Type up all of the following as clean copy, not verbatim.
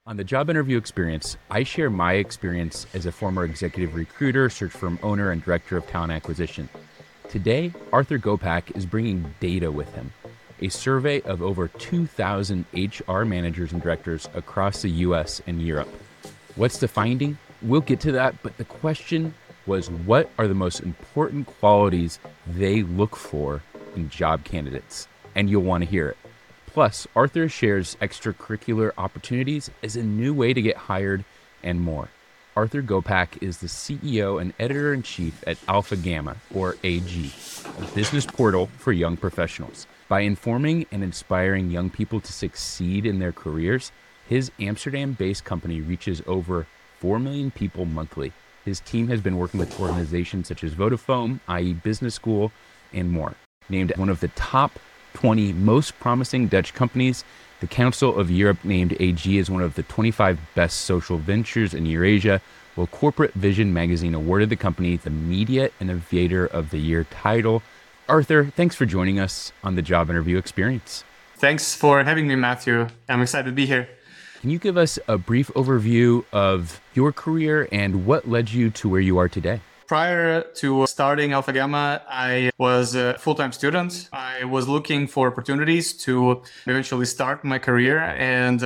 On the job interview experience, I share my experience as a former executive recruiter, search firm owner, and director of talent acquisition. Today, Arthur Gopak is bringing data with him, a survey of over 2,000 HR managers and directors across the US and Europe. What's the finding? We'll get to that, but the question was, what are the most important qualities they look for in job candidates? And you'll want to hear it. Plus, Arthur shares extracurricular opportunities as a new way to get hired and more. Arthur Gopak is the CEO and editor-in-chief at Alpha Gamma, or AG, a business portal for young professionals. By informing and inspiring young people to succeed in their careers, his Amsterdam-based company reaches over 4 million people monthly. His team has been working with organizations such as Vodafone, i.e. Business School, and more. Named one of the top 20 most promising Dutch companies, the Council of Europe named AG as one of the 25 best social ventures in Eurasia, while Corporate Vision magazine awarded the company the Media Innovator of the Year title. Arthur, thanks for joining us on the Job Interview Experience. Thanks for having me, Matthew. I'm excited to be here. Can you give us a brief overview of your career and what led you to where you are today? Prior to starting Alpha Gamma, I was a full-time student. I was looking for opportunities to eventually start my career. And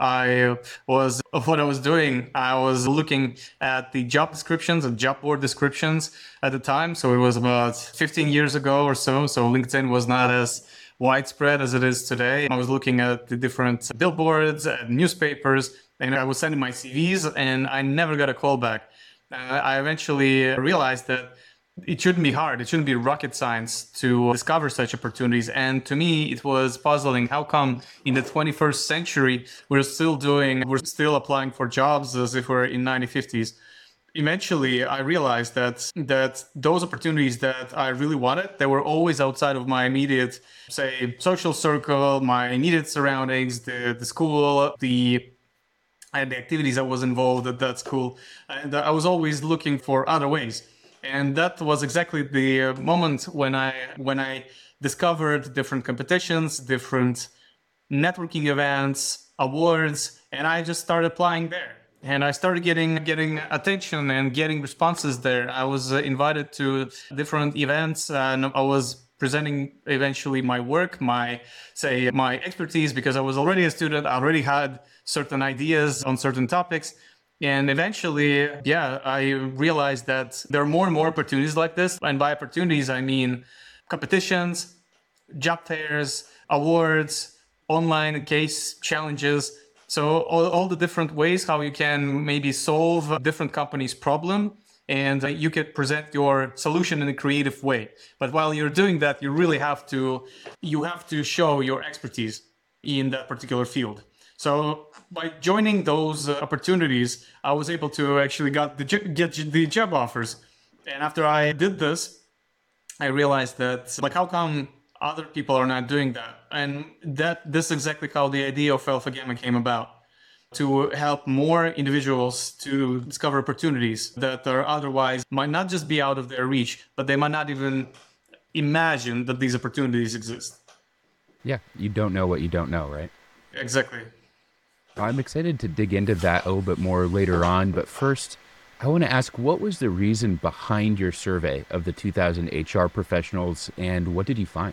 what I was doing, I was looking at the job descriptions and job board descriptions at the time. So it was about 15 years ago or so. So LinkedIn was not as widespread as it is today. I was looking at the different billboards and newspapers, and I was sending my CVs, and I never got a call back. I eventually realized that it shouldn't be hard. It shouldn't be rocket science to discover such opportunities. And to me, it was puzzling. How come in the 21st century, we're still applying for jobs as if we're in 1950s? Eventually, I realized that those opportunities that I really wanted, they were always outside of my immediate, say, social circle, my immediate surroundings, the school, and the activities I was involved at that school. And I was always looking for other ways. And that was exactly the moment when I discovered different competitions, different networking events, awards, and I just started applying there. And I started getting attention and getting responses there. I was invited to different events, and I was presenting eventually my work, my expertise, because I was already a student. I already had certain ideas on certain topics. And eventually, I realized that there are more and more opportunities like this. And by opportunities, I mean competitions, job fairs, awards, online case challenges. So all the different ways how you can maybe solve a different company's problem, and you can present your solution in a creative way. But while you're doing that, you really have to show your expertise in that particular field. So by joining those opportunities, I was able to actually get the job offers. And after I did this, I realized that, how come other people are not doing that? And this is exactly how the idea of Alpha Gamma came about, to help more individuals to discover opportunities that are otherwise might not just be out of their reach, but they might not even imagine that these opportunities exist. Yeah, you don't know what you don't know, right? Exactly. I'm excited to dig into that a little bit more later on, but first, I want to ask, what was the reason behind your survey of the 2,000 HR professionals, and what did you find?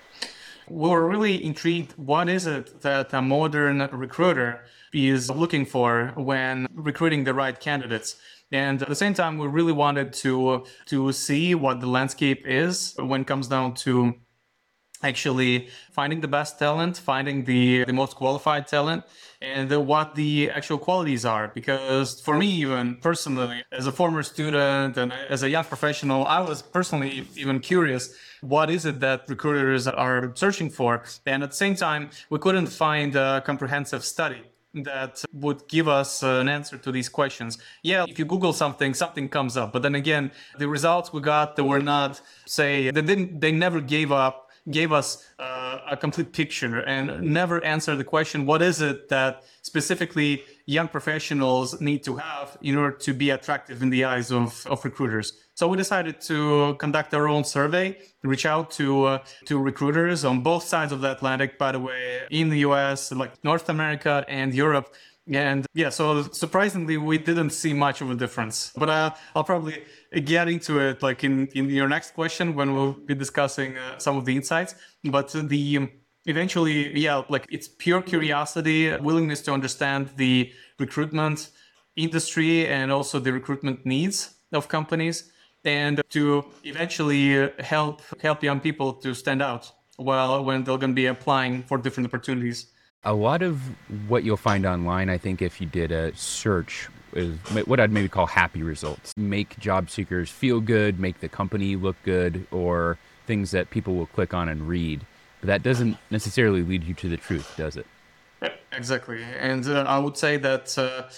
We were really intrigued. What is it that a modern recruiter is looking for when recruiting the right candidates? And at the same time, we really wanted to see what the landscape is when it comes down to actually finding the best talent, finding the most qualified talent, and what the actual qualities are. Because for me, even personally, as a former student and as a young professional, I was personally even curious, what is it that recruiters are searching for? And at the same time, we couldn't find a comprehensive study that would give us an answer to these questions. Yeah, if you Google something comes up. But then again, the results we got, they were not, they never gave us a complete picture and never answered the question, what is it that specifically young professionals need to have in order to be attractive in the eyes of recruiters? So we decided to conduct our own survey, reach out to recruiters on both sides of the Atlantic, by the way, in the US, like North America and Europe, And yeah, so surprisingly, we didn't see much of a difference. But I'll probably get into it like in your next question when we'll be discussing some of the insights. But eventually, yeah, like it's pure curiosity, willingness to understand the recruitment industry and also the recruitment needs of companies, and to eventually help young people to stand out while when they're going to be applying for different opportunities. A lot of what you'll find online, I think, if you did a search, is what I'd maybe call happy results. Make job seekers feel good, make the company look good, or things that people will click on and read. But that doesn't necessarily lead you to the truth, does it? Yeah, exactly. And I would say that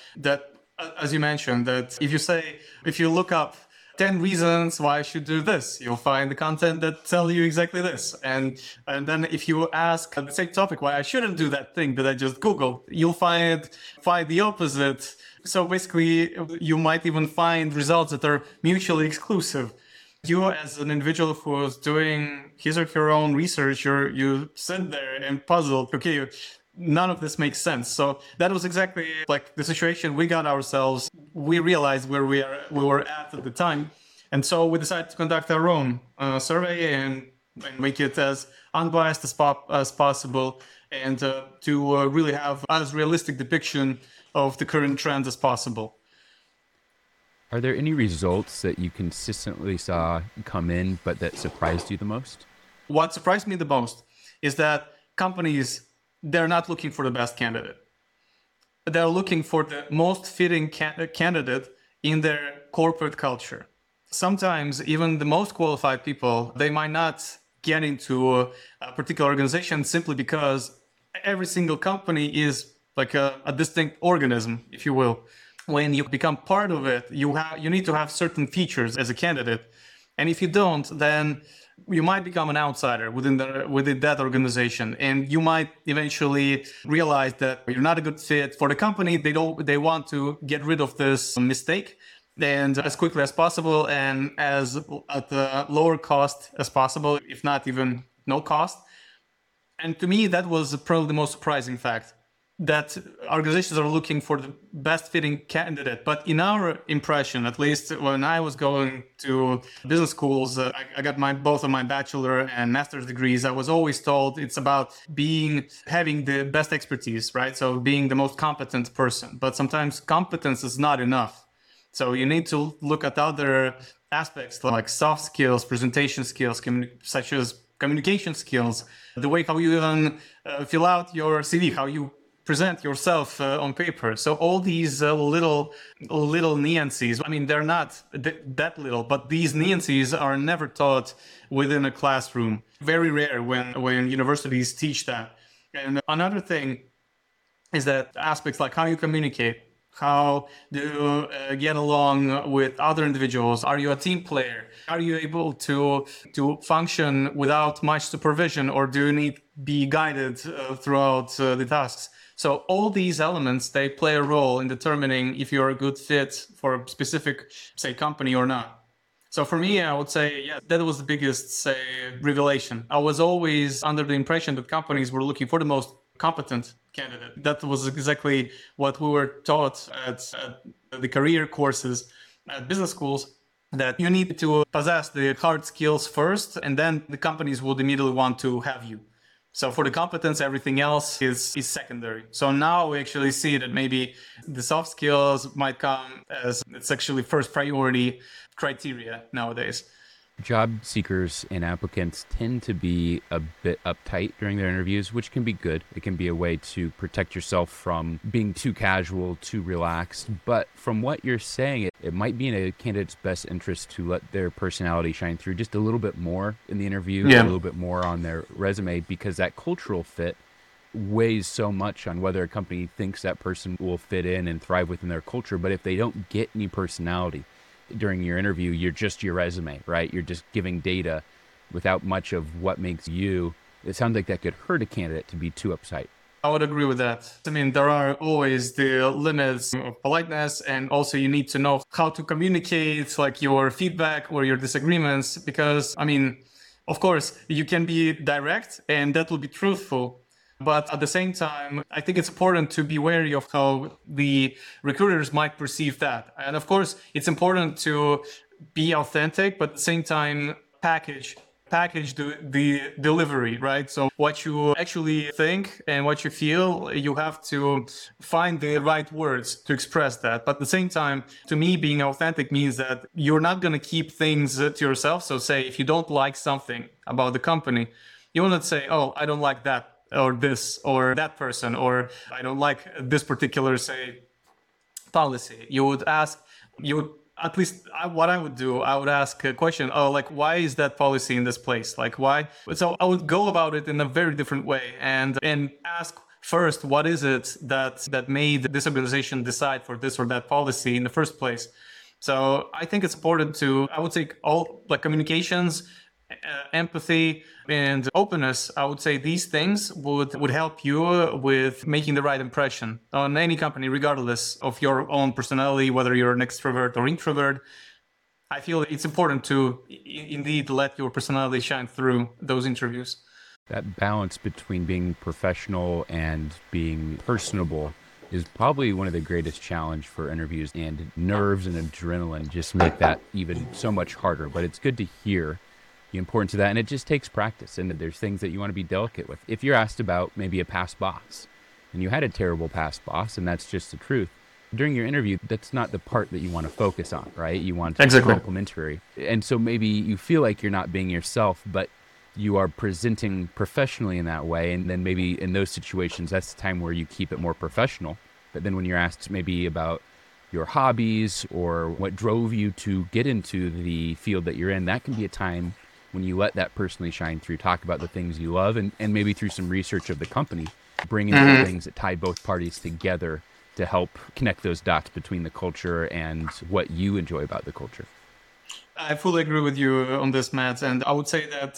as you mentioned, that if you look up 10 reasons why I should do this, you'll find the content that tell you exactly this. And then if you ask the same topic why I shouldn't do that thing that I just Googled, you'll find the opposite. So basically, you might even find results that are mutually exclusive. You, as an individual who is doing his or her own research, you sit there and puzzled. Okay, none of this makes sense. So that was exactly like the situation we got ourselves. We realized where we were at the time, and so we decided to conduct our own survey and make it as unbiased as possible, and to really have as realistic depiction of the current trends as possible. Are there any results that you consistently saw come in, but that surprised you the most? What surprised me the most is that companies, they're not looking for the best candidate. They're looking for the most fitting candidate in their corporate culture. Sometimes even the most qualified people, they might not get into a particular organization simply because every single company is like a distinct organism, if you will. When you become part of it, you need to have certain features as a candidate. And if you don't, then you might become an outsider within that organization, and you might eventually realize that you're not a good fit for the company. They want to get rid of this mistake, and as quickly as possible, and as at the lower cost as possible, if not even no cost. And to me, that was probably the most surprising fact, that organizations are looking for the best fitting candidate. But in our impression, at least when I was going to business schools, I got both of my bachelor and master's degrees. I was always told it's about having the best expertise, right? So being the most competent person. But sometimes competence is not enough. So you need to look at other aspects like soft skills, presentation skills, such as communication skills, the way how you even fill out your CV, how you present yourself on paper. So all these little nuances, I mean, they're not that little, but these nuances are never taught within a classroom. Very rare when universities teach that. And another thing is that aspects like how you communicate, how do you get along with other individuals? Are you a team player? Are you able to function without much supervision, or do you need to be guided throughout the tasks? So all these elements, they play a role in determining if you're a good fit for a specific, say, company or not. So for me, I would say, yeah, that was the biggest, say, revelation. I was always under the impression that companies were looking for the most competent candidate. That was exactly what we were taught at the career courses at business schools, that you need to possess the hard skills first, and then the companies would immediately want to have you. So for the competence, everything else is secondary. So now we actually see that maybe the soft skills might come as it's actually first priority criteria nowadays. Job seekers and applicants tend to be a bit uptight during their interviews, which can be good. It can be a way to protect yourself from being too casual, too relaxed. But from what you're saying, it might be in a candidate's best interest to let their personality shine through just a little bit more in the interview, a little bit more on their resume, because that cultural fit weighs so much on whether a company thinks that person will fit in and thrive within their culture. But if they don't get any personality during your interview, you're just your resume, right? You're just giving data without much of what makes you. It sounds like that could hurt a candidate to be too uptight. I would agree with that. I mean, there are always the limits of politeness, and also you need to know how to communicate like your feedback or your disagreements, because, I mean, of course, you can be direct and that will be truthful, But at the same time, I think it's important to be wary of how the recruiters might perceive that. And of course, it's important to be authentic, but at the same time, package the delivery, right? So what you actually think and what you feel, you have to find the right words to express that. But at the same time, to me, being authentic means that you're not going to keep things to yourself. So say if you don't like something about the company, you will not say, oh, I don't like that or this or that person, or I don't like this particular, say, policy. You would ask, you would at least what I would do, I would ask a question, oh, like, why is that policy in this place? Like, why? So I would go about it in a very different way and ask first, what is it that made this organization decide for this or that policy in the first place? So I think it's important to, I would say, all like communications, empathy, and openness. I would say these things would help you with making the right impression on any company, regardless of your own personality, whether you're an extrovert or introvert. I feel it's important to indeed let your personality shine through those interviews. That balance between being professional and being personable is probably one of the greatest challenge for interviews, and nerves and adrenaline just make that even so much harder. But it's good to hear the importance of that, and it just takes practice, and there's things that you want to be delicate with. If you're asked about maybe a past boss and you had a terrible past boss, and that's just the truth, during your interview, that's not the part that you want to focus on, right? You want to be complimentary. And so maybe you feel like you're not being yourself, but you are presenting professionally in that way. And then maybe in those situations, that's the time where you keep it more professional. But then when you're asked maybe about your hobbies or what drove you to get into the field that you're in, that can be a time when you let that personally shine through, talk about the things you love, and maybe through some research of the company, bring in some things that tie both parties together to help connect those dots between the culture and what you enjoy about the culture. I fully agree with you on this, Matt. And I would say that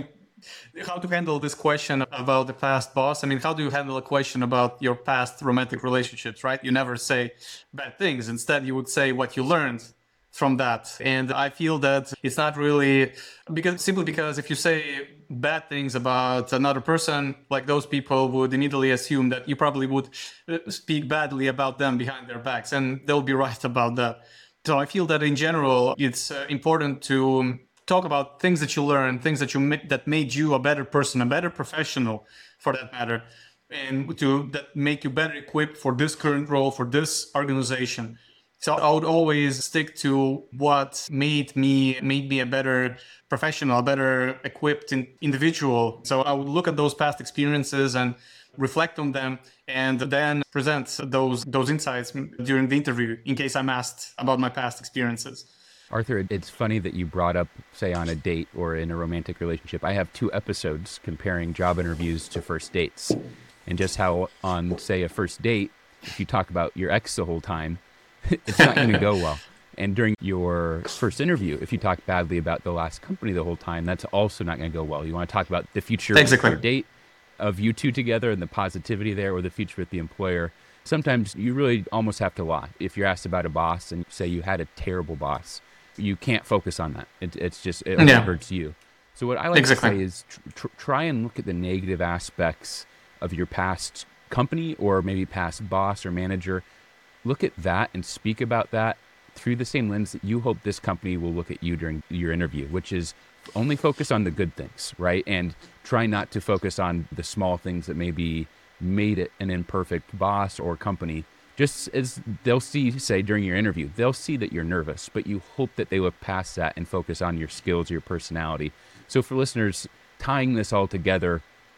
how to handle this question about the past boss. I mean, how do you handle a question about your past romantic relationships, right? You never say bad things. Instead, you would say what you learned from that. And I feel that it's not really simply because if you say bad things about another person, like those people would immediately assume that you probably would speak badly about them behind their backs, and they'll be right about that. So I feel that in general, it's important to talk about things that you learn, things that that made you a better person, a better professional for that matter, and that make you better equipped for this current role, for this organization. So I would always stick to what made me a better professional, a better equipped individual. So I would look at those past experiences and reflect on them, and then present those insights during the interview in case I'm asked about my past experiences. Arthur, it's funny that you brought up, say, on a date or in a romantic relationship. I have 2 episodes comparing job interviews to first dates, and just how on, say, a first date, if you talk about your ex the whole time, it's not going to go well. And during your first interview, if you talk badly about the last company the whole time, that's also not going to go well. You want to talk about the future of your date, of you two together and the positivity there, or the future with the employer. Sometimes you really almost have to lie. If you're asked about a boss and say you had a terrible boss, you can't focus on that. It hurts you. So what I like to say is try and look at the negative aspects of your past company or maybe past boss or manager. Look at that and speak about that through the same lens that you hope this company will look at you during your interview, which is only focus on the good things, right? And try not to focus on the small things that maybe made it an imperfect boss or company. Just as they'll see, say, during your interview, they'll see that you're nervous, but you hope that they look past that and focus on your skills, your personality. So for listeners, tying this all together,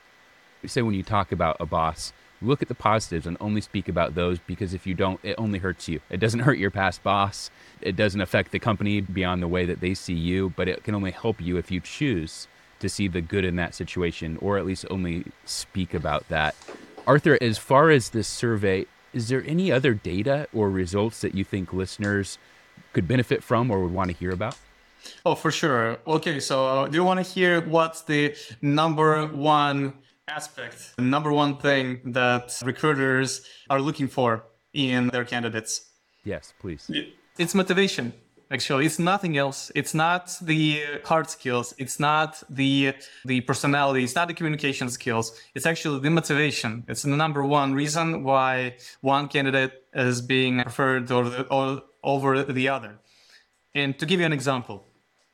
say when you talk about a boss, look at the positives and only speak about those, because if you don't, it only hurts you. It doesn't hurt your past boss. It doesn't affect the company beyond the way that they see you, but it can only help you if you choose to see the good in that situation, or at least only speak about that. Arthur, as far as this survey, is there any other data or results that you think listeners could benefit from or would want to hear about? Oh, for sure. Okay, so do you want to hear what's the number one aspect, the number one thing that recruiters are looking for in their candidates? Yes, please. It's motivation. Actually, it's nothing else. It's not the hard skills. It's not the personality. It's not the communication skills. It's actually the motivation. It's the number one reason why one candidate is being preferred or over the other. And to give you an example,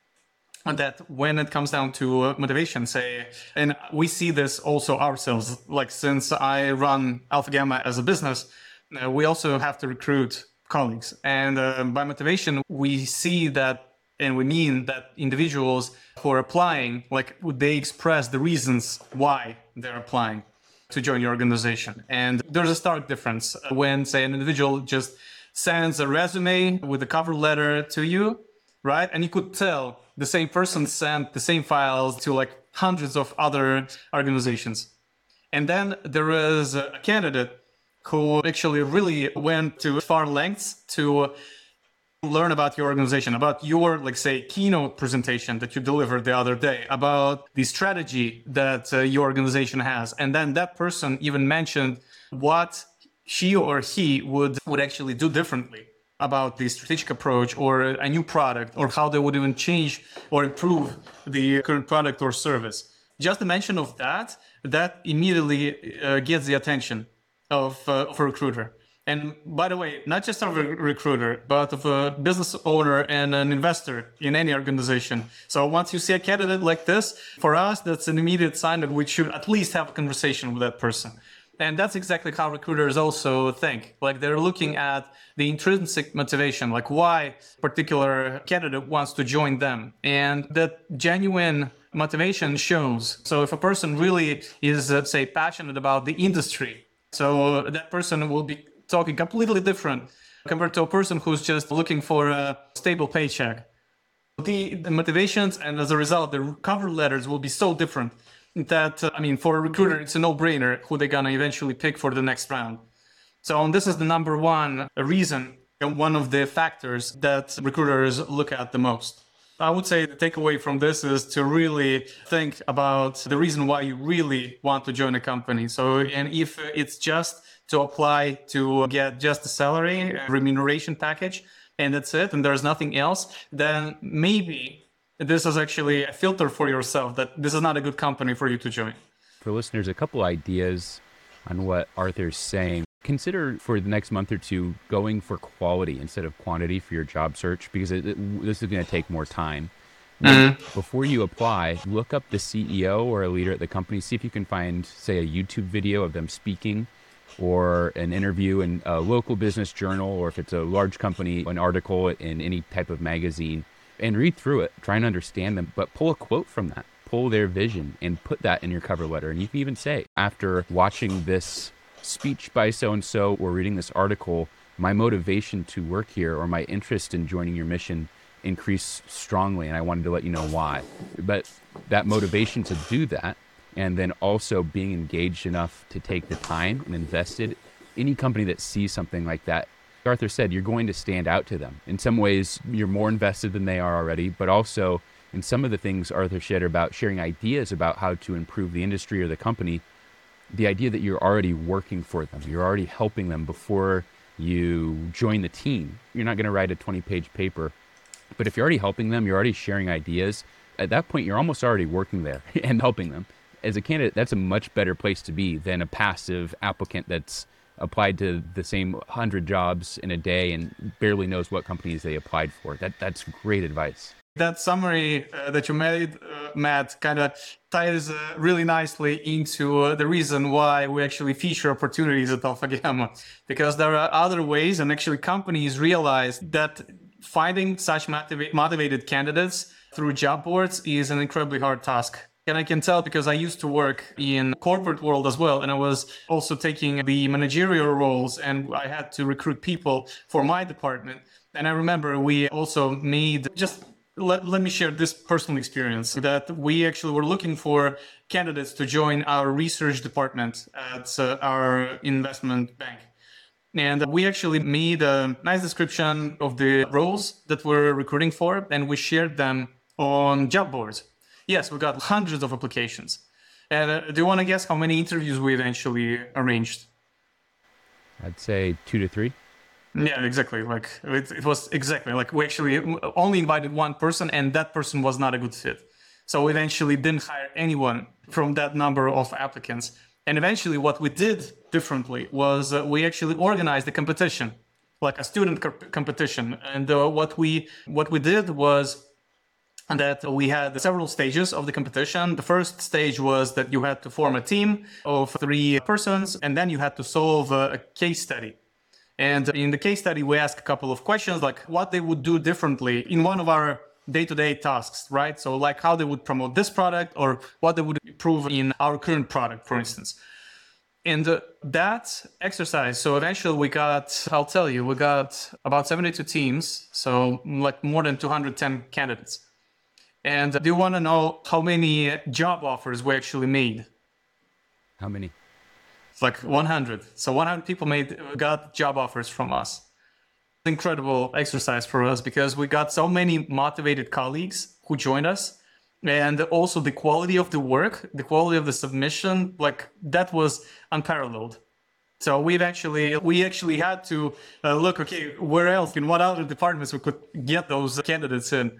that when it comes down to motivation, say, and we see this also ourselves, like since I run Alpha Gamma as a business, we also have to recruit colleagues. And by motivation, we see that, and we mean that individuals who are applying, like they express the reasons why they're applying to join your organization. And there's a stark difference when, say, an individual just sends a resume with a cover letter to you, right? And you could tell the same person sent the same files to like hundreds of other organizations. And then there is a candidate who actually really went to far lengths to learn about your organization, about your, like, say, keynote presentation that you delivered the other day, about the strategy that your organization has. And then that person even mentioned what she or he would actually do differently about the strategic approach or a new product, or how they would even change or improve the current product or service. Just the mention of that immediately gets the attention of a recruiter. And by the way, not just of a recruiter, but of a business owner and an investor in any organization. So once you see a candidate like this, for us, that's an immediate sign that we should at least have a conversation with that person. And that's exactly how recruiters also think. Like, they're looking at the intrinsic motivation, like why a particular candidate wants to join them. And that genuine motivation shows. So if a person really is, say, passionate about the industry, so that person will be talking completely different compared to a person who's just looking for a stable paycheck. The motivations, and as a result, the cover letters will be so different that, for a recruiter, it's a no-brainer who they're gonna eventually pick for the next round. So this is the number one reason and one of the factors that recruiters look at the most. I would say the takeaway from this is to really think about the reason why you really want to join a company. So, and if it's just to apply to get just a salary, remuneration package, and that's it, and there's nothing else, then maybe this is actually a filter for yourself that this is not a good company for you to join. For listeners, a couple ideas on what Arthur's saying. Consider for the next month or two going for quality instead of quantity for your job search, because this is going to take more time. Before you apply, look up the CEO or a leader at the company. See if you can find, say, a YouTube video of them speaking, or an interview in a local business journal, or if it's a large company, an article in any type of magazine, and read through it. Try and understand them, but pull a quote from that. Pull their vision and put that in your cover letter. And you can even say, after watching this speech by so-and-so or reading this article, my motivation to work here or my interest in joining your mission increased strongly, and I wanted to let you know why. But that motivation to do that, and then also being engaged enough to take the time and invested, any company that sees something like that, Arthur said, you're going to stand out to them. In some ways, you're more invested than they are already, but also in some of the things Arthur shared about sharing ideas about how to improve the industry or the company, the idea that you're already working for them, you're already helping them before you join the team. You're not going to write a 20-page paper, but if you're already helping them, you're already sharing ideas, at that point, you're almost already working there and helping them. As a candidate, that's a much better place to be than a passive applicant that's applied to the same 100 jobs in a day and barely knows what companies they applied for. That's great advice. That summary that you made, Matt, kind of ties really nicely into the reason why we actually feature opportunities at Alpha Gamma, because there are other ways, and actually companies realize that finding such motivated candidates through job boards is an incredibly hard task. And I can tell because I used to work in corporate world as well, and I was also taking the managerial roles, and I had to recruit people for my department. And I remember we also made let me share this personal experience that we actually were looking for candidates to join our research department at our investment bank. And we actually made a nice description of the roles that we're recruiting for, and we shared them on job boards. Yes, we got hundreds of applications. And do you want to guess how many interviews we eventually arranged? I'd say 2 to 3. Yeah, exactly. Like it was exactly like we actually only invited one person, and that person was not a good fit. So we eventually didn't hire anyone from that number of applicants. And eventually, what we did differently was we actually organized a competition, like a student competition. And what we did was that we had several stages of the competition. The first stage was that you had to form a team of 3 persons, and then you had to solve a case study. And in the case study, we asked a couple of questions, like what they would do differently in one of our day-to-day tasks, right? So like how they would promote this product or what they would improve in our current product, for instance. And that exercise, so eventually I'll tell you, we got about 72 teams, so like more than 210 candidates. And do you want to know how many job offers we actually made? How many? It's like 100. So 100 people got job offers from us. Incredible exercise for us because we got so many motivated colleagues who joined us, and also the quality of the work, the quality of the submission, like that was unparalleled. So we actually had to look, okay, where else, in what other departments we could get those candidates in.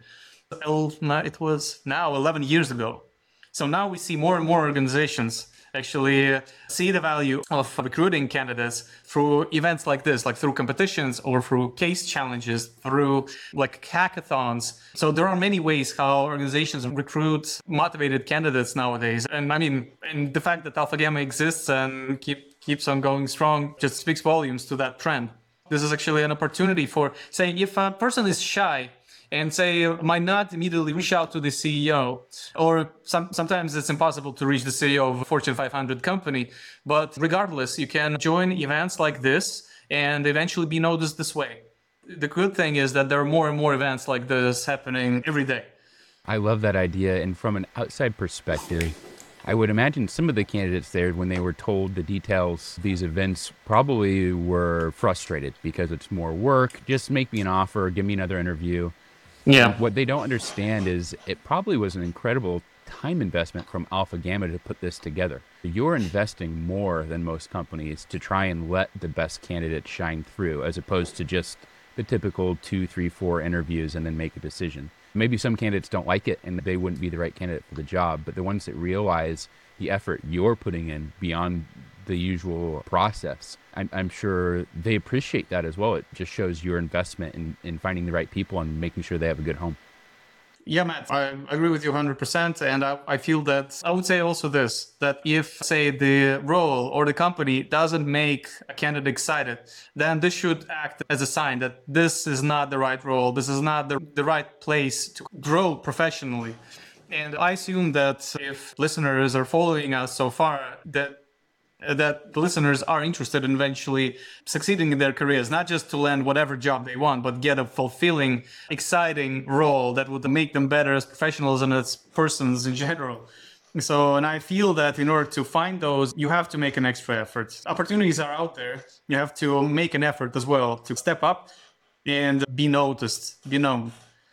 It was now 11 years ago. So now we see more and more organizations actually see the value of recruiting candidates through events like this, like through competitions or through case challenges, through like hackathons. So there are many ways how organizations recruit motivated candidates nowadays. And I mean, and the fact that Alpha Gamma exists and keeps on going strong just speaks volumes to that trend. This is actually an opportunity for saying if a person is shy and say might not immediately reach out to the CEO, or sometimes it's impossible to reach the CEO of a Fortune 500 company. But regardless, you can join events like this and eventually be noticed this way. The good thing is that there are more and more events like this happening every day. I love that idea. And from an outside perspective, I would imagine some of the candidates there, when they were told the details of these events, probably were frustrated because it's more work. Just make me an offer, give me another interview. Yeah. What they don't understand is it probably was an incredible time investment from Alpha Gamma to put this together. You're investing more than most companies to try and let the best candidates shine through, as opposed to just the typical 2, 3, 4 interviews and then make a decision. Maybe some candidates don't like it and they wouldn't be the right candidate for the job, but the ones that realize the effort you're putting in beyond the usual process, I'm sure they appreciate that as well. It just shows your investment in finding the right people and making sure they have a good home. Yeah, Matt, I agree with you 100%. And I feel that I would say also this, that if, say, the role or the company doesn't make a candidate excited, then this should act as a sign that this is not the right role. This is not the right place to grow professionally. And I assume that if listeners are following us so far, that the listeners are interested in eventually succeeding in their careers, not just to land whatever job they want, but get a fulfilling, exciting role that would make them better as professionals and as persons in general. So, and I feel that in order to find those, you have to make an extra effort. Opportunities are out there. You have to make an effort as well to step up and be noticed, be known.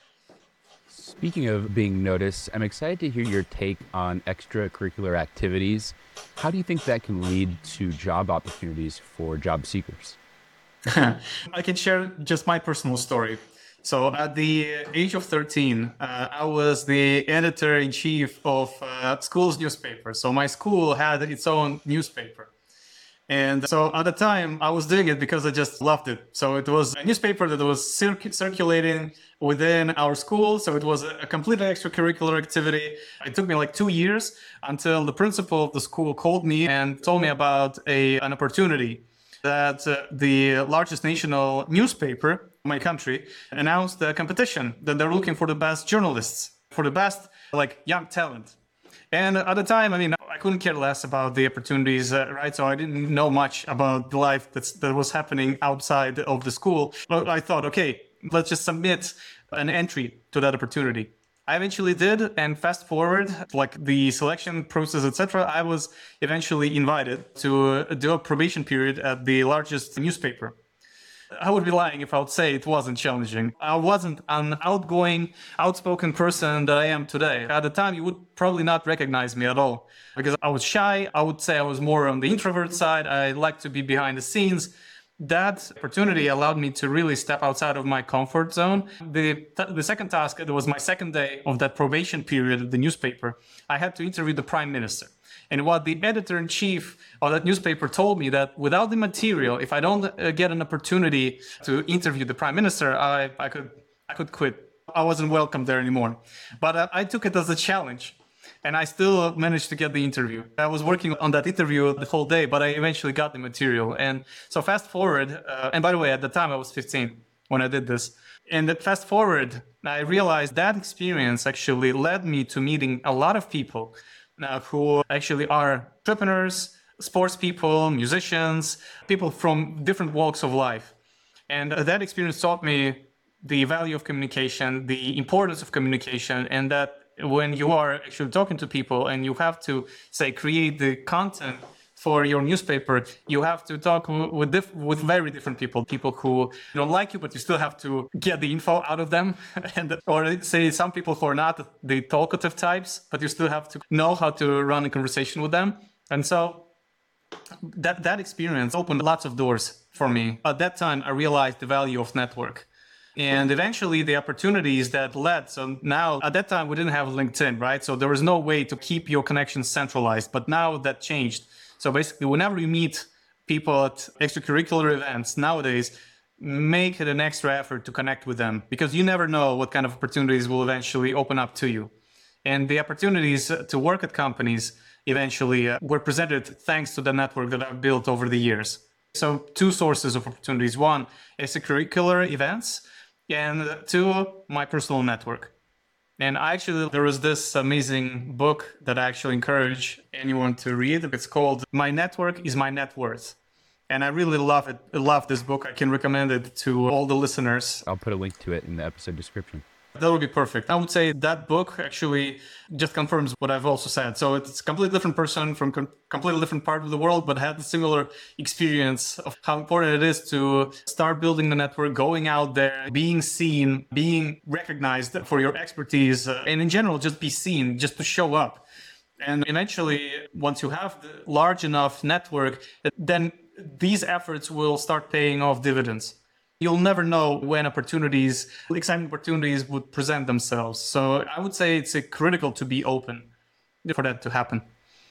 Speaking of being noticed, I'm excited to hear your take on extracurricular activities. How do you think that can lead to job opportunities for job seekers? I can share just my personal story. So at the age of 13, I was the editor-in-chief of school's newspaper. So my school had its own newspaper. And so at the time, I was doing it because I just loved it. So it was a newspaper that was circulating within our school. So it was a completely extracurricular activity. It took me like 2 years until the principal of the school called me and told me about an opportunity that the largest national newspaper in my country announced a competition that they're looking for the best journalists, for the best like young talent. And at the time, I mean, I couldn't care less about the opportunities, right? So I didn't know much about the life that was happening outside of the school. But I thought, okay, let's just submit an entry to that opportunity. I eventually did, and fast forward, like the selection process, etc., I was eventually invited to do a probation period at the largest newspaper. I would be lying if I would say it wasn't challenging. I wasn't an outspoken person that I am today. At the time, you would probably not recognize me at all because I was shy. I would say I was more on the introvert side. I like to be behind the scenes. that opportunity allowed me to really step outside of my comfort zone. The second task, it was my second day of that probation period of the newspaper. I had to interview the prime minister. And what the editor-in-chief of that newspaper told me, that without the material, if I don't get an opportunity to interview the prime minister, I could quit. I wasn't welcome there anymore. But I took it as a challenge. And I still managed to get the interview. I was working on that interview the whole day, but I eventually got the material. And so fast forward, and by the way, at the time I was 15 when I did this. And fast forward, I realized that experience actually led me to meeting a lot of people who actually are entrepreneurs, sports people, musicians, people from different walks of life. And that experience taught me the value of communication, the importance of communication, and that when you are actually talking to people and you have to, say, create the content for your newspaper, you have to talk with very different people who don't like you, but you still have to get the info out of them. Or say some people who are not the talkative types, but you still have to know how to run a conversation with them. And so that experience opened lots of doors for me. At that time, I realized the value of network. And eventually the opportunities that led. So now at that time we didn't have LinkedIn, right? So there was no way to keep your connections centralized, but now that changed. So basically whenever you meet people at extracurricular events nowadays, make it an extra effort to connect with them, because you never know what kind of opportunities will eventually open up to you. And the opportunities to work at companies eventually were presented thanks to the network that I've built over the years. So two sources of opportunities: one, extracurricular events, and two, my personal network. And there was this amazing book that I actually encourage anyone to read. It's called My Network is My Net Worth. And I really love it. I love this book. I can recommend it to all the listeners. I'll put a link to it in the episode description. That would be perfect. I would say that book actually just confirms what I've also said. So it's a completely different person from completely different part of the world, but had a similar experience of how important it is to start building the network, going out there, being seen, being recognized for your expertise, and in general, just be seen, just to show up. And eventually, once you have the large enough network, then these efforts will start paying off dividends. You'll never know when exciting opportunities would present themselves. So I would say it's critical to be open for that to happen.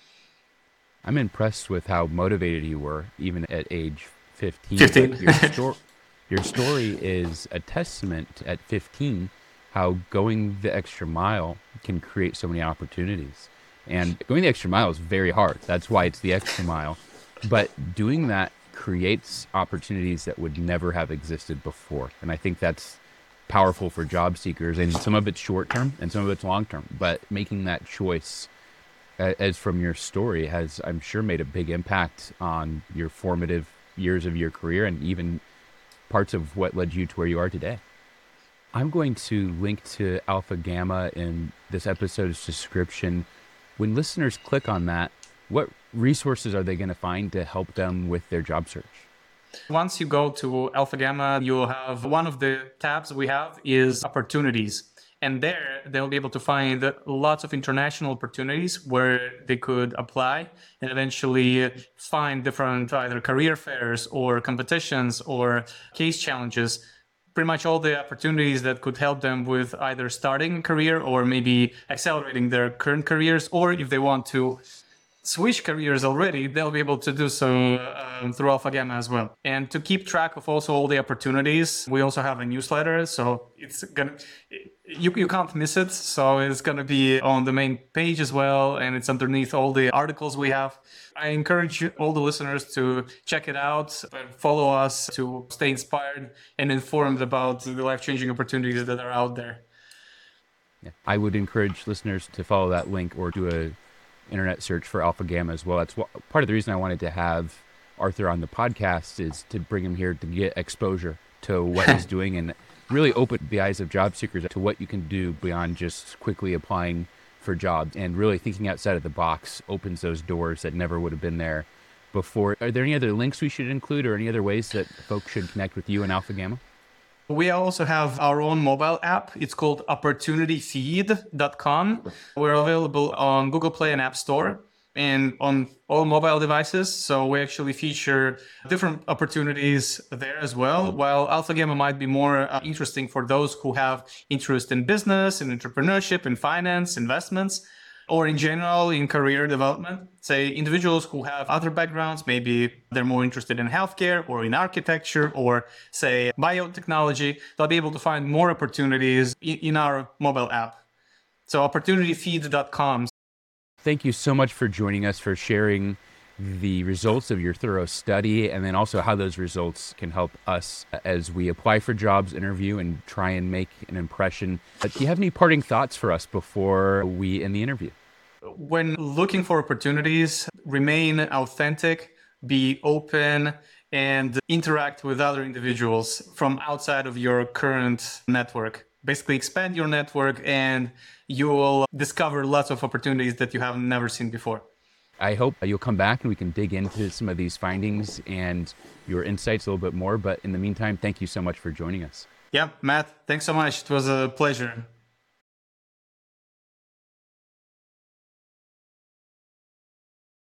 I'm impressed with how motivated you were, even at age 15. 15. Your story is a testament at 15, how going the extra mile can create so many opportunities. And going the extra mile is very hard. That's why it's the extra mile. But doing that creates opportunities that would never have existed before. And I think that's powerful for job seekers. And some of it's short term and some of it's long term. But making that choice, as from your story, has, I'm sure, made a big impact on your formative years of your career and even parts of what led you to where you are today. I'm going to link to Alpha Gamma in this episode's description. When listeners click on that, what resources are they going to find to help them with their job search? Once you go to Alpha Gamma, you'll have one of the tabs we have is opportunities. And there they'll be able to find lots of international opportunities where they could apply and eventually find different either career fairs or competitions or case challenges. Pretty much all the opportunities that could help them with either starting a career or maybe accelerating their current careers, or if they want to switch careers already, they'll be able to do so through Alpha Gamma as well. And to keep track of also all the opportunities, we also have a newsletter, so you can't miss it. So it's gonna be on the main page as well, and it's underneath all the articles we have. I encourage all the listeners to check it out and follow us to stay inspired and informed about the life-changing opportunities that are out there. Yeah. I would encourage listeners to follow that link or do a internet search for Alpha Gamma as well. That's part of the reason I wanted to have Arthur on the podcast, is to bring him here to get exposure to what he's doing and really open the eyes of job seekers to what you can do beyond just quickly applying for jobs, and really thinking outside of the box opens those doors that never would have been there before. Are there any other links we should include or any other ways that folks should connect with you and Alpha Gamma? We also have our own mobile app. It's called opportunityfeed.com. We're available on Google Play and App Store. and on all mobile devices. So we actually feature different opportunities there as well. While Alpha Gamma might be more interesting for those who have interest in business, in entrepreneurship, in finance, investments, or in general in career development. Say individuals who have other backgrounds, maybe they're more interested in healthcare or in architecture or say biotechnology, they'll be able to find more opportunities in our mobile app. So opportunityfeed.com. Thank you so much for joining us, for sharing the results of your thorough study, and then also how those results can help us as we apply for jobs, interview, and try and make an impression. Do you have any parting thoughts for us before we end the interview? When looking for opportunities, remain authentic, be open, and interact with other individuals from outside of your current network. Basically, expand your network and you will discover lots of opportunities that you have never seen before. I hope you'll come back and we can dig into some of these findings and your insights a little bit more. But in the meantime, thank you so much for joining us. Yeah, Matt, thanks so much. It was a pleasure.